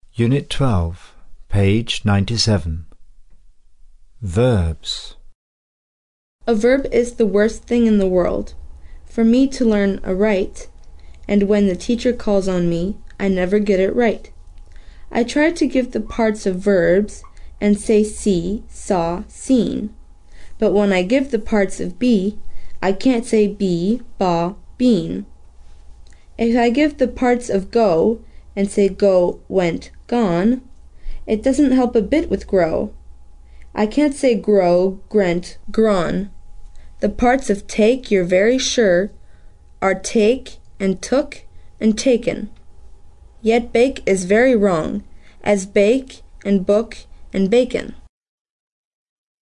Unit 12, page 97. Verbs. A verb is the worst thing in the world. For me to learn aright, and when the teacher calls on me, I never get it right. I try to give the parts of verbs and say see, saw, seen. But when I give the parts of be, I can't say be, baw, been. If I give the parts of go and say go, went, gone, it doesn't help a bit with grow. I can't say grow, grent, gron. The parts of take, you're very sure, are take and took and taken. Yet bake is very wrong, as bake and book and bacon.